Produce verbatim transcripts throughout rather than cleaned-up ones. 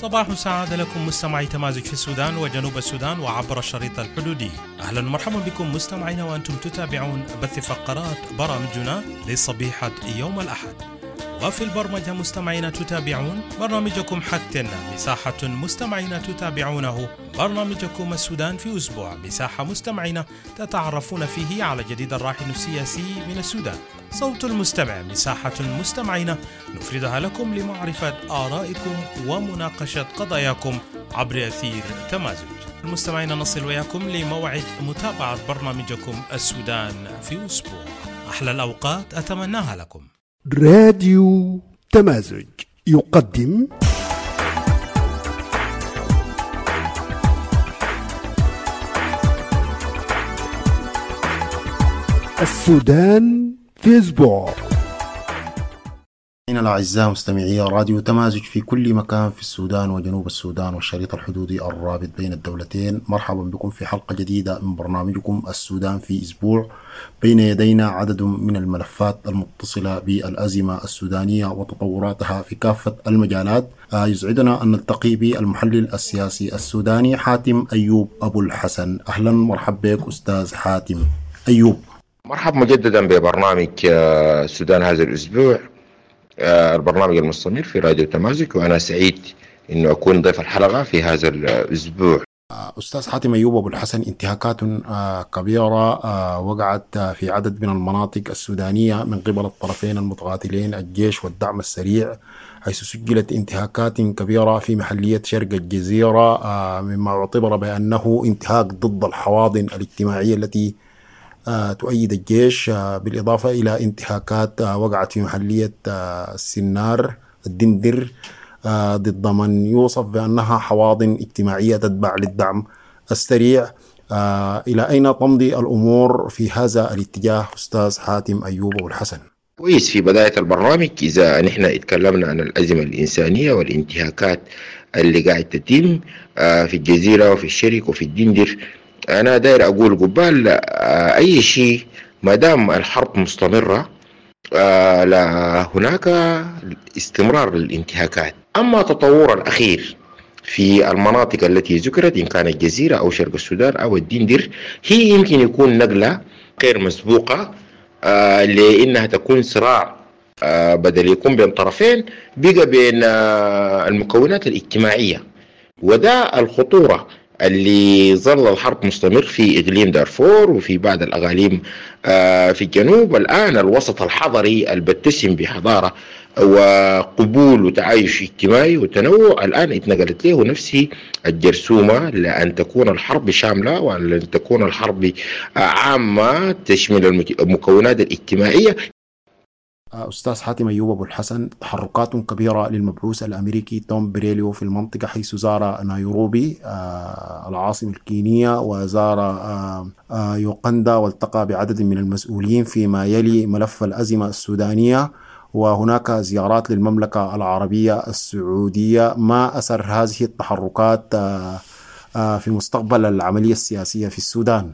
صباح سعادة لكم مستمعي تمازج في السودان وجنوب السودان وعبر الشريط الحدودي. أهلا ومرحبا بكم مستمعينا وأنتم تتابعون بث فقرات برامجنا لصبيحة يوم الأحد. وفي البرمجة مستمعينا تتابعون برنامجكم حكتنا مساحة، مستمعينا تتابعونه برنامجكم السودان في أسبوع، مساحة مستمعينا تتعرفون فيه على جديد الراهن السياسي من السودان. صوت المستمع، مساحة مستمعينا نفردها لكم لمعرفة آرائكم ومناقشة قضاياكم عبر أثير تمازج. المستمعين نصل وياكم لموعد متابعة برنامجكم السودان في أسبوع. أحلى الأوقات أتمناها لكم. راديو تمازج يقدم السودان في أسبوع. الأعزاء مستمعي راديو تمازج في كل مكان في السودان وجنوب السودان والشريط الحدودي الرابط بين الدولتين، مرحبا بكم في حلقة جديدة من برنامجكم السودان في أسبوع. بين يدينا عدد من الملفات المتصلة بالأزمة السودانية وتطوراتها في كافة المجالات. يسعدنا أن نلتقي بالمحلل السياسي السوداني حاتم أيوب أبو الحسن. أهلا مرحبا بك أستاذ حاتم أيوب. مرحبا مجددا ببرنامج السودان هذا الأسبوع، البرنامج المستمر في راديو تمازج، وأنا سعيد أنه أكون ضيف الحلقة في هذا الأسبوع. أستاذ حاتم أيوب أبو الحسن، انتهاكات كبيرة وقعت في عدد من المناطق السودانية من قبل الطرفين المتقاتلين الجيش والدعم السريع، حيث سجلت انتهاكات كبيرة في محلية شرق الجزيرة، مما يعتبر بأنه انتهاك ضد الحواضن الاجتماعية التي تؤيد الجيش، بالإضافة إلى انتهاكات وقعت في محلية السنار الدندر ضد من يوصف بأنها حواضن اجتماعية تتبع للدعم السريع. إلى أين تمضي الأمور في هذا الاتجاه أستاذ حاتم أيوب أبو الحسن؟ كويس، في بداية البرنامج إذا نحن اتكلمنا عن الأزمة الإنسانية والانتهاكات اللي قاعد تتم في الجزيرة وفي الشرق وفي الدندر، أنا داير أقول قبال أي شيء ما دام الحرب مستمرة لا هناك استمرار للانتهاكات. أما تطور الأخير في المناطق التي ذكرت إن كانت الجزيرة أو شرق السودان أو الدندر، هي يمكن يكون نقلة غير مسبوقة، لأنها تكون صراع بدل يكون بين طرفين بقى بين المكونات الاجتماعية، وده الخطورة اللي ظل الحرب مستمر في إقليم دارفور وفي بعض الأقاليم في الجنوب. الآن الوسط الحضري البتسم بحضارة وقبول وتعايش اجتماعي وتنوع الآن اتنقلت له نفس الجرثومة لأن تكون الحرب شاملة وأن تكون الحرب عامة تشمل المكونات الاجتماعية. أستاذ حاتم أيوب أبو الحسن، تحركات كبيرة للمبعوث الأمريكي توم بريليو في المنطقة، حيث زار نيروبي العاصمة الكينية وزار يوغندا والتقى بعدد من المسؤولين فيما يلي ملف الأزمة السودانية، وهناك زيارات للمملكة العربية السعودية. ما أثر هذه التحركات في مستقبل العملية السياسية في السودان؟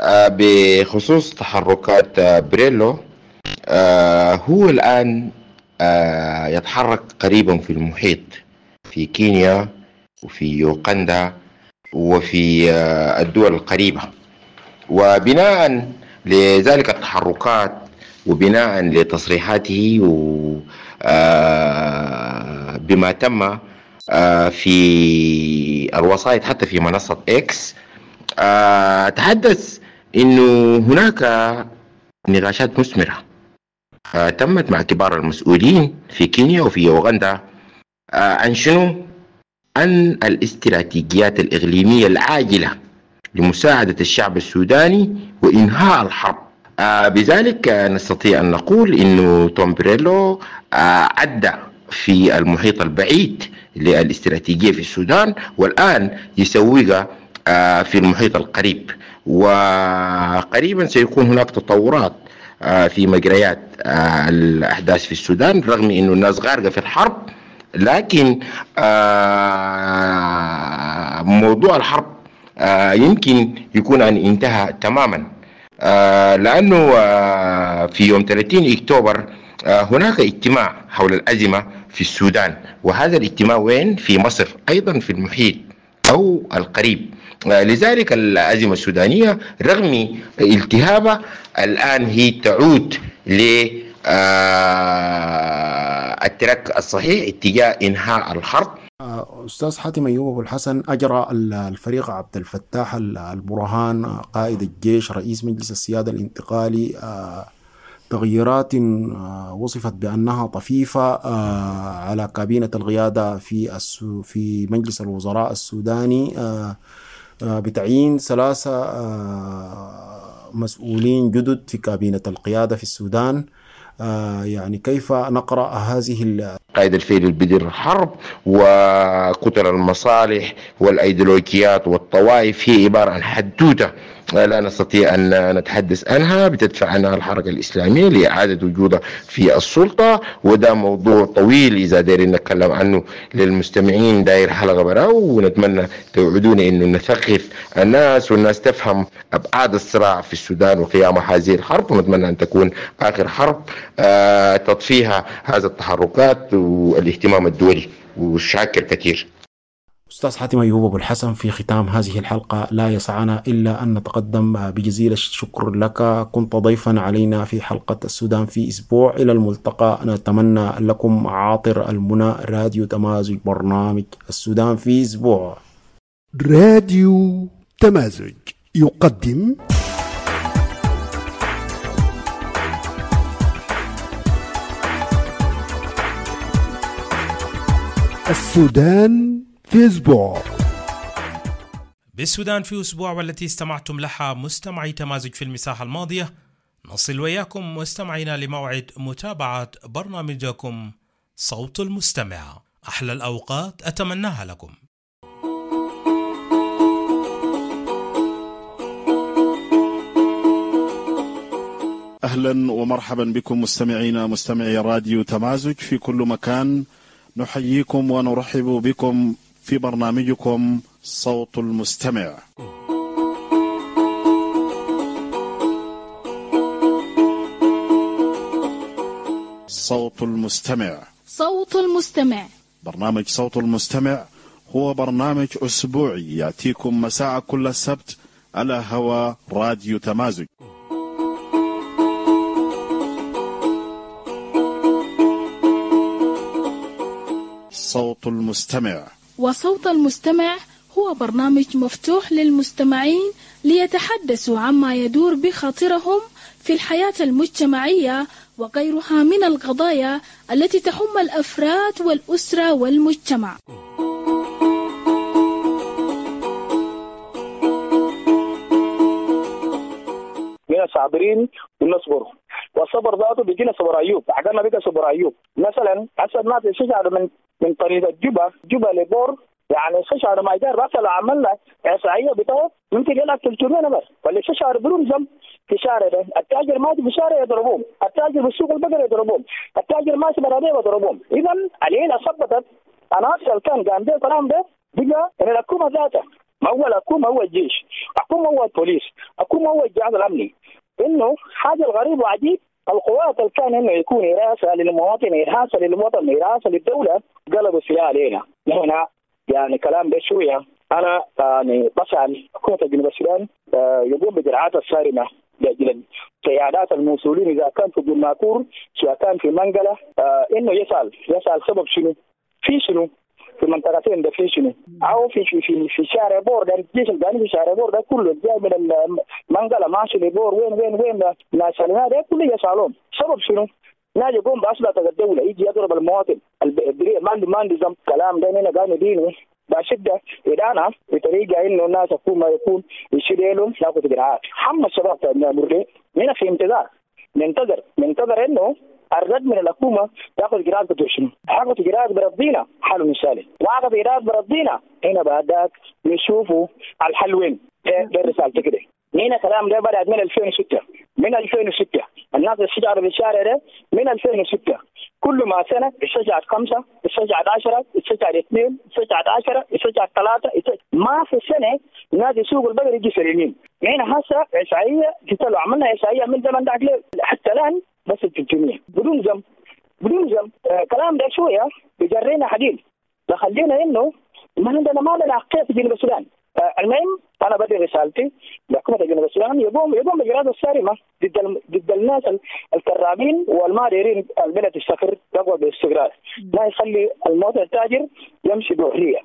بخصوص تحركات بريلو، آه هو الآن آه يتحرك قريبا في المحيط في كينيا وفي يوغندا وفي آه الدول القريبة، وبناء لذلك التحركات وبناء لتصريحاته آه بما تم آه في الوسائط حتى في منصة إكس، آه تحدث إنه هناك نقاشات مثمرة آه تمت مع كبار المسؤولين في كينيا وفي يوغندا آه عن شنو؟ عن الاستراتيجيات الإقليمية العاجلة لمساعدة الشعب السوداني وإنهاء الحرب. آه بذلك آه نستطيع أن نقول إنه توم بريلو آه عدى في المحيط البعيد للاستراتيجية في السودان، والآن يسويها آه في المحيط القريب، وقريبا سيكون هناك تطورات في مجريات الأحداث في السودان، رغم أنه الناس غارقة في الحرب، لكن موضوع الحرب يمكن يكون أن انتهى تماما، لأنه في يوم ثلاثين أكتوبر هناك اجتماع حول الأزمة في السودان، وهذا الاجتماع وين؟ في مصر، أيضا في المحيط أو القريب. لذلك الأزمة السودانية رغم التهابها الآن هي تعود للتراك الصحيح اتجاه إنهاء الحرب. أستاذ حاتم أيوب أبو الحسن، أجرى الفريق عبد الفتاح البرهان قائد الجيش رئيس مجلس السيادة الانتقالي تغييرات وصفت بأنها طفيفة على كابينة القيادة في في مجلس الوزراء السوداني بتعيين ثلاثة مسؤولين جدد في كابينة القيادة في السودان. يعني كيف نقرأ هذه قائد الفيل البدر الحرب وكتل المصالح والأيديولوجيات والطوائف هي عبارة عن حدوتة لا نستطيع أن نتحدث عنها، بتدفع عنها الحركة الإسلامية لإعادة وجودها في السلطة، وده موضوع طويل إذا دايرين نتكلم عنه للمستمعين داير حلقة براو، ونتمنى توعدون إنه نثقف الناس والناس تفهم أبعاد الصراع في السودان وقيام هذه الحرب، ونتمنى أن تكون آخر حرب آه تطفيها هذا التحركات والاهتمام الدولي، وشاكر كثير. أستاذ حاتم أيوب أبو الحسن، في ختام هذه الحلقة لا يسعنا إلا أن نتقدم بجزيل الشكر لك، كنت ضيفا علينا في حلقة السودان في أسبوع. إلى الملتقى، نتمنى لكم عاطر المنى. راديو تمازج، برنامج السودان في أسبوع. راديو تمازج يقدم السودان في أسبوع. بالسودان في أسبوع، والتي استمعتم لها مستمعي تمازج في المساحة الماضية، نصل وياكم مستمعينا لموعد متابعة برنامجكم صوت المستمع. أحلى الأوقات أتمناها لكم. أهلا ومرحبا بكم مستمعينا مستمعي راديو تمازج في كل مكان، نحييكم ونرحب بكم في برنامجكم صوت المستمع. صوت المستمع صوت المستمع برنامج صوت المستمع هو برنامج أسبوعي يأتيكم مساء كل السبت على هوا راديو تمازج. صوت المستمع وصوت المستمع هو برنامج مفتوح للمستمعين ليتحدثوا عما يدور بخاطرهم في الحياة المجتمعية وغيرها من القضايا التي تهم الأفراد والأسرة والمجتمع. من الصابرين ونصبر، والصبر ذاته بيجينا صبر أيوب، عقلنا بقى صبر أيوب. مثلا حسب ما تشجع من من طريق الجبا جبا لبور، يعني الشجر ما يدار بس لو عملنا إحصائية بتاعه ممكن يلعب ثلاثمية نفر، ولا الشجر برمزم في شارع ده، التاجر ماشي في شارع يضربوهم، التاجر في السوق البقرة يضربوهم، التاجر ماشي برادية يضربوهم. إذا علينا صبتت أنا أصل كان قام ده كلام ده بقى إن الحكومة ذاتها، ما هو الحكومة هو الجيش، الحكومة هو البوليس، الحكومة هو الجهاز الأمني. إنه حاجة الغريب وعجيب، القوات اللي كان إنه يكون إراسة للمواطن، إراسة للوطن، إراسة للدولة، قلبوا السلاح علينا. هنا يعني كلام ده شوية. أنا يعني بسأل حكومة جنوب السودان يقوم بجرعات الصارمة لأجل قيادات المسؤولين إذا كان في بناكور سواء كان في منقلة، إنه يسأل يسأل سبب شنو في شنو في منطقتين ده في شنو، أو في في في, في شارع بور ده الجيش الثاني في شارع بور ده كله جاي من المنقلة ماشي لبور وين وين وين ده ناس ده كله يسألون سبب شنو. ناجي يقوم بأسلحة الدولة يجي يضرب المواطن البريء ما عنده ما عنده ذنب. كلام ده هنا قام يدينه بشدة إدانة بطريقة إنه الناس يكون ما يكون يشيلهم ياخذ إجراءات. حمى الشباب مرة هنا في انتظار ننتظر ننتظر إنه الرد من الحكومة ياخذ إجراءات بتوشن، ياخذ إجراءات برضينا حل مثالي، واخذ إجراءات برضينا هنا بعدك نشوفوا الحل وين. ده رسالة كده. هنا كلام ده بدأ من ألفين وستة، من ألفين وستة الناس الشجار بالشارع ده من ألفين وستة، كل ما سنة الشجعت خمسة، الشجعت عشرة، الشجعت اثنين، الشجعت عشرة، الشجعت ثلاثة، ما في سنة نادي سوق البقر يجي سليمين. هنا هسه إحصائية تطلع عملنا إحصائية من زمن داك حتى الآن بس ثلاثمية بدون ذنب. بدون زم. آه كلام ده شويه بيجرينا حديد بخلينا انه ما عندنا ما عندنا عقية في جنوب السودان. آه المهم انا بدي رسالتي لحكومه جنوب السودان يقوم يقوم باجراءات الصارمه ضد ضد الناس الكرابين والما دايرين البلد تستقر تقوى باستقرار، ما يخلي المواطن التاجر يمشي بحريه.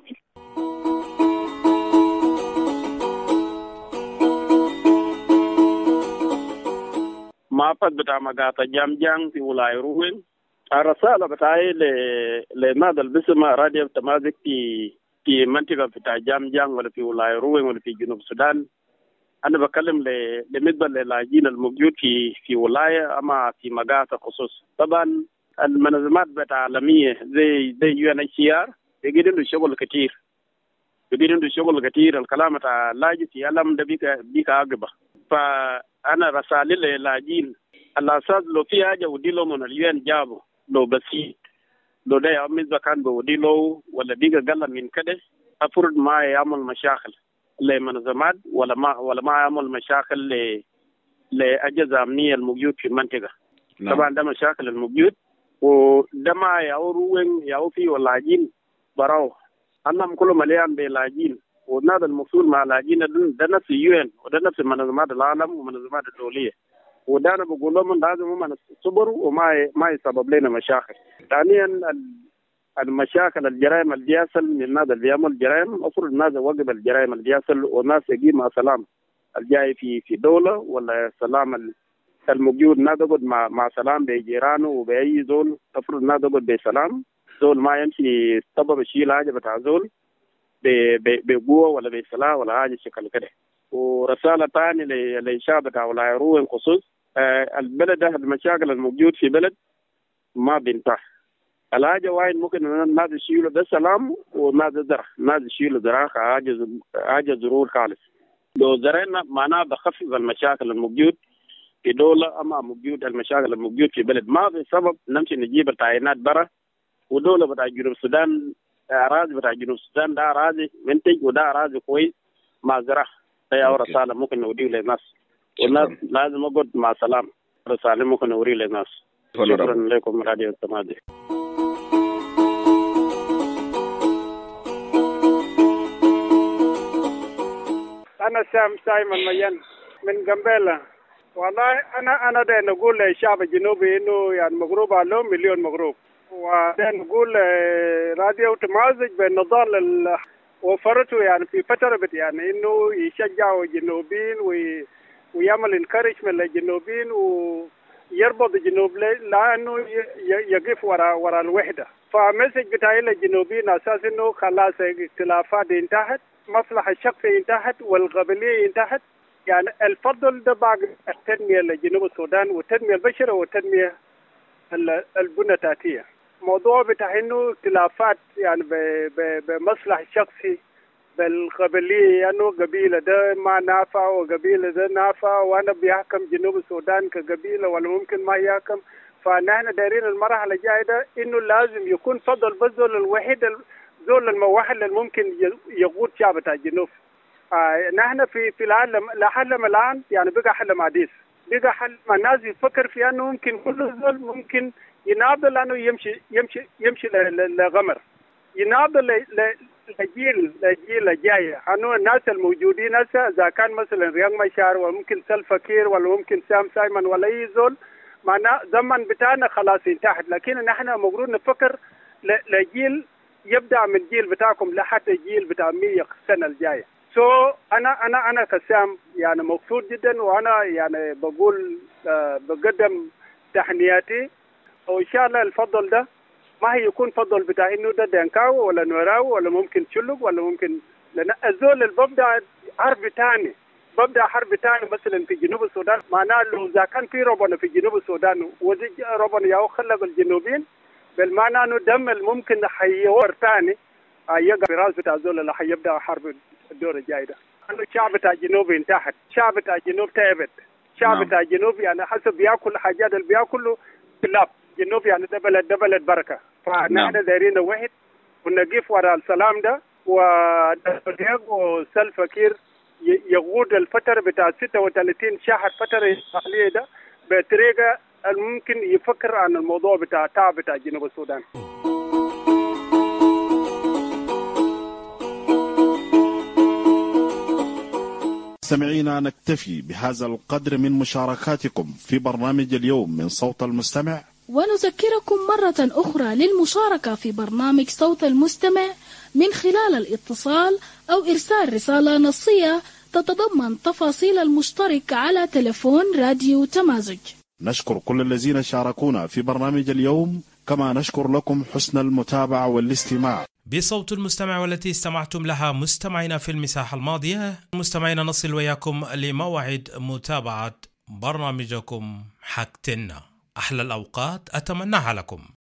ما فد بتاع مقاطع جام جام في ولاية روين. الرسالة بتاعي لماذا البسمة راديو تمازك في في منطقة بتاع جام جام ولا في ولاية روين ولا في جنوب السودان. أنا بكلم بالنسبة للاجئين الموجود في في ولاية أما في مقاطع خصوص. طبعا المنظمات العالمية زي زي يو إن إتش سي آر بيقدروا شغل كتير بيقدروا شغل كتير. الكلام بتاع لاجئ في عالم ده بيك بيك عقبة. فأنا رسالة للاجئين على أساس لو في حاجة ودي له من اليو إن جابه لو بسيط لو ده يعمل كان بودي له ولا بيجا قال من كده أفرض ما يعمل مشاكل لمنظمات ولا ما ولا ما يعمل مشاكل ل لأجهزة أمنية الموجود في المنطقة. نعم. طبعا ده مشاكل الموجود وده ما يعوروين يعو فيه واللاجين براو أنهم كلهم مليان بلاجين ونادى المفروض مع لاجين ده نفس يو إن وده نفس منظمات العالم ومنظمات الدولية وده أنا بقول لهم لازم هم يصبروا وما ما يسبب لنا مشاكل. ثانيا المشاكل الجرائم اللي بيحصل من الناس اللي بيعمل جرائم المفروض الناس يوقف الجرائم اللي بيحصل والناس يجيب مع سلام الجاي في في دولة ولا سلام الموجود الناس يقعد مع مع سلام بجيرانه وبأي زول. المفروض الناس يقعد بسلام زول ما يمشي سبب الشيء حاجة بتاع زول بقوة ولا بسلاح ولا حاجة شكل كده. ورسالة ثانية للشعب بتاع ولاية روين خصوص آه البلد ده المشاكل الموجود في بلد ما بينتهي. الحاجة واحد ممكن الناس يشيلوا ده سلام والناس زرع الناس يشيلوا زراعة حاجة حاجة ضرور خالص. لو زرعنا معناه بخفف المشاكل الموجود في دولة أما موجود المشاكل الموجود في بلد ما في سبب نمشي نجيب التعيينات برا ودولة بتاع جنوب السودان أراضي بتاع جنوب السودان ده أراضي منتج وده أراضي كويس مع زراعة. هي أول رسالة ممكن نوديه للناس والناس لازم نقعد مع سلام. رسالة ممكن نوريه للناس. شكرا لكم راديو التمازج. أنا سام سايمون ميان من جامبيلا. والله أنا أنا ده نقول للشعب الجنوبي إنه يعني مغروب عليهم مليون مغروب. وده نقول راديو تمازج بالنضال ال وفرته يعني في فترة بت يعني إنه يشجعوا الجنوبيين وي ويعمل انكارجمنت للجنوبيين ويربط الجنوب لأنه يقف وراء وراء الوحدة. فمسج بتاعي للجنوبيين أساس إنه خلاص اختلافات انتهت، مصلحة الشخصية انتهت والقبلية انتهت. يعني الفضل ده بعد التنمية لجنوب السودان والتنمية البشرة والتنمية البنياتية. موضوع بتاع إنه اختلافات يعني بمصلحة الشخصي بالقبلية يعني قبيلة ده ما نافع وقبيلة ده نافع وأنا بيحكم جنوب السودان كقبيلة ولا ممكن ما يحكم. فنحن دايرين المرحلة الجاية ده إنه لازم يكون فضل بس زول الوحيد زول الموحد اللي ممكن يقود شعب بتاع الجنوب. آه نحن في في العالم لا حلم الآن يعني بقى حلم عديس بقى حلم الناس يفكر في أنه ممكن كل زول ممكن يناضل أنه يمشي يمشي يمشي لغمر يناضل لجيل لجيل الجاي أنه الناس الموجودين هسه إذا كان مثلا رياض مشار وممكن سلفا كير ولا ممكن سام سايمون ولا أي زول معنا زمن بتاعنا خلاص انتهت. لكن نحن المفروض نفكر لجيل يبدأ من الجيل بتاعكم لحتى الجيل بتاع مية سنة الجاية. سو so, أنا أنا أنا كسام يعني مبسوط جدا وأنا يعني بقول آه بقدم تحنياتي وإن شاء الله الفضل ده ما هي يكون فضل بتاع إنه ده دنكاو ولا نوراو ولا ممكن تشلق ولا ممكن لأن الزول اللي ببدأ حرب تاني ببدأ حرب تاني مثلا في جنوب السودان معناه لو إذا كان في ربنا في جنوب السودان وزي ربنا ياو خلق الجنوبيين بالمعنى إنه دم الممكن حيور تاني يقع في راس بتاع الزول اللي حيبدأ حرب الدور الجاي ده. أنه الشعب بتاع الجنوب انتهت، الشعب بتاع الجنوب تعبت، الشعب نعم. بتاع الجنوب يعني حسب بياكل حاجات اللي بياكله كلاب. الجنوب يعني ده بلد ده بلد بركة. فنحن نعم. دايرين واحد ونقف وراء السلام ده ودريق وسلفا كير يقود الفترة بتاع ستة وثلاثين شهر فترة حالية ده بطريقة الممكن يفكر عن الموضوع بتاع تعب بتاع جنوب السودان. مستمعينا، نكتفي بهذا القدر من مشاركاتكم في برنامج اليوم من صوت المستمع، ونذكركم مرة أخرى للمشاركة في برنامج صوت المستمع من خلال الاتصال أو إرسال رسالة نصية تتضمن تفاصيل المشترك على تلفون راديو تمازج. نشكر كل الذين شاركونا في برنامج اليوم، كما نشكر لكم حسن المتابعة والاستماع. بصوت المستمع والتي استمعتم لها مستمعينا في المساحة الماضية، مستمعينا نصل وياكم لموعد متابعة برنامجكم حكتنا. أحلى الأوقات أتمناها لكم.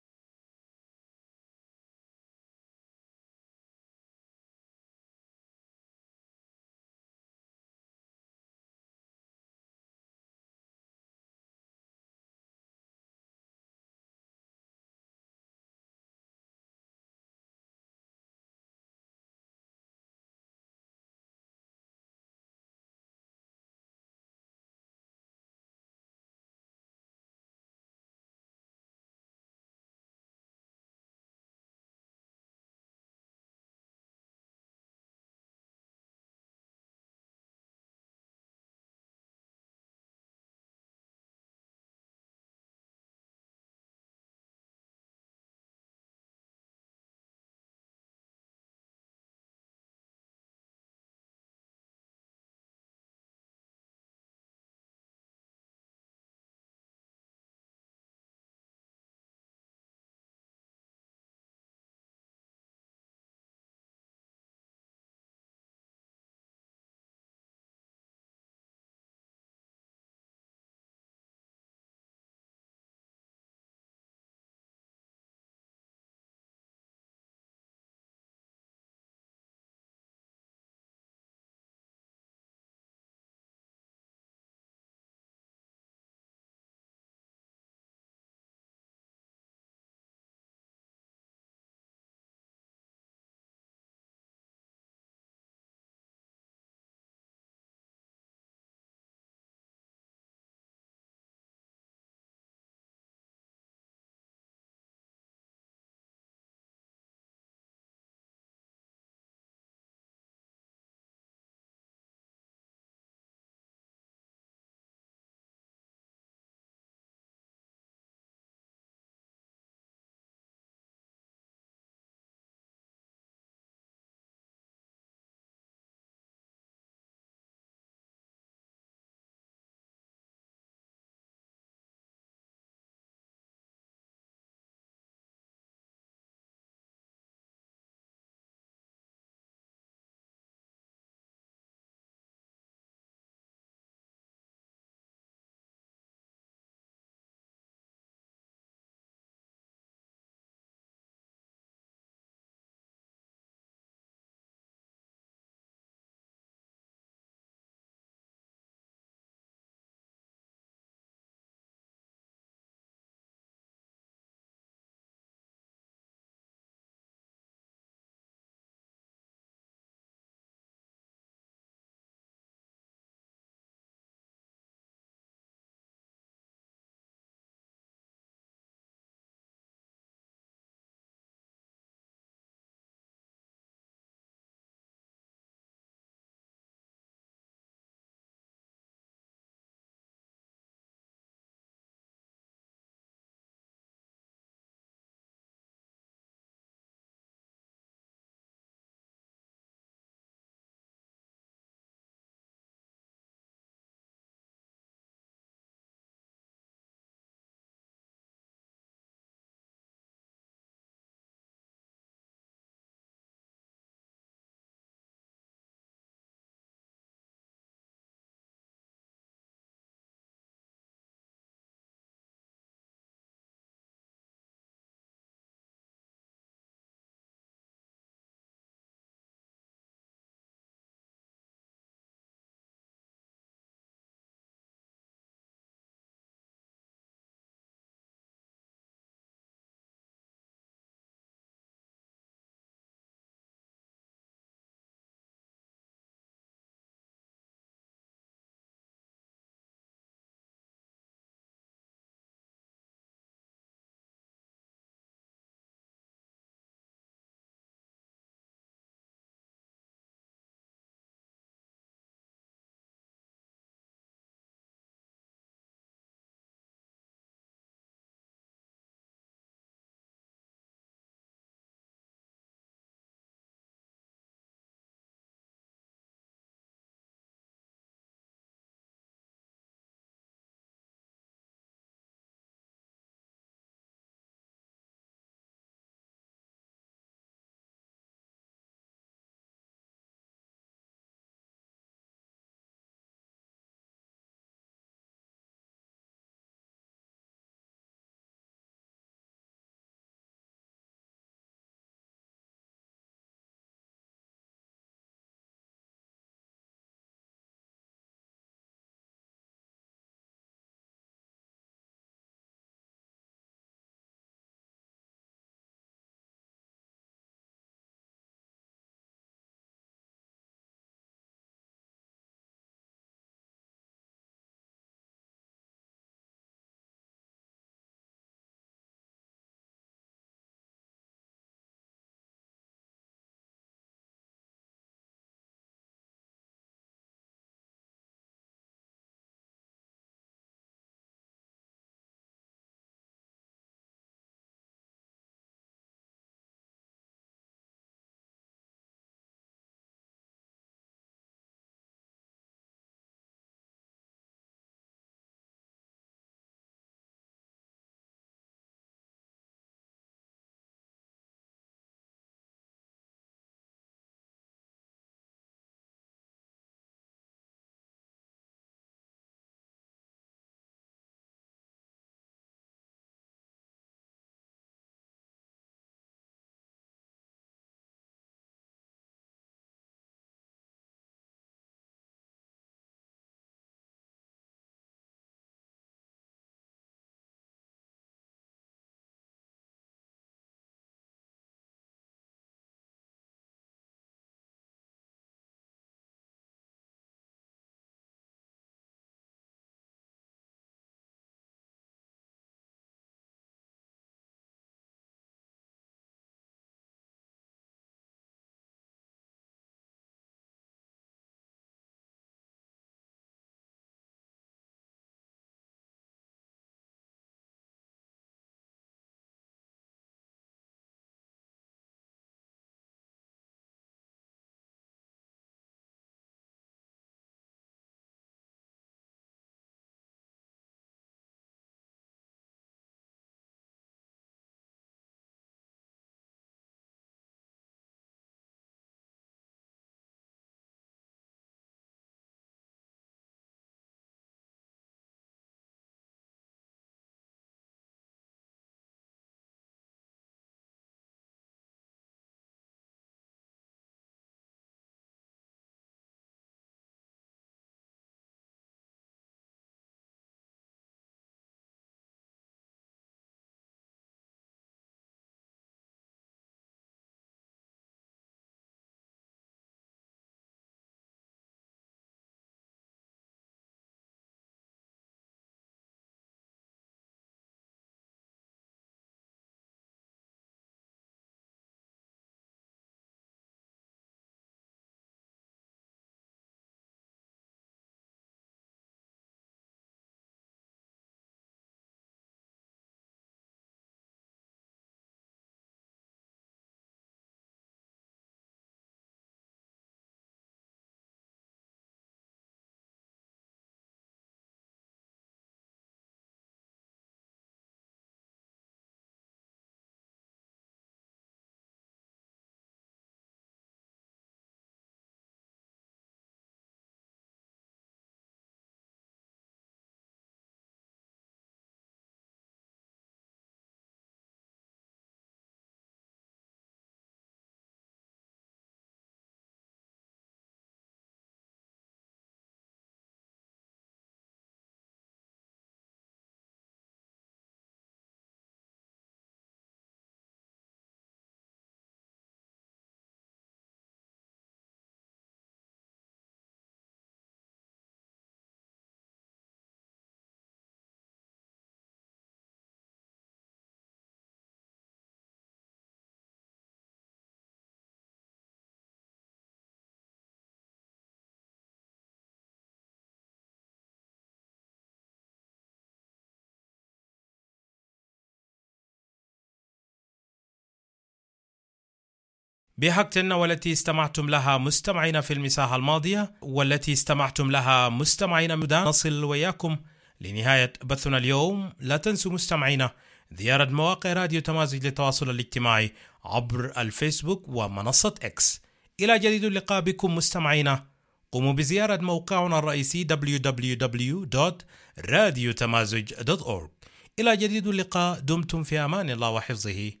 بحقتنا والتي استمعتم لها مستمعين في المساحة الماضية والتي استمعتم لها مستمعين مدان، نصل وياكم لنهاية بثنا اليوم. لا تنسوا مستمعين زيارة مواقع راديو تمازج للتواصل الاجتماعي عبر الفيسبوك ومنصة إكس. إلى جديد اللقاء بكم مستمعينا. قوموا بزيارة موقعنا الرئيسي دبليو دبليو دبليو دوت راديو تمازج دوت أورغ. إلى جديد اللقاء، دمتم في أمان الله وحفظه.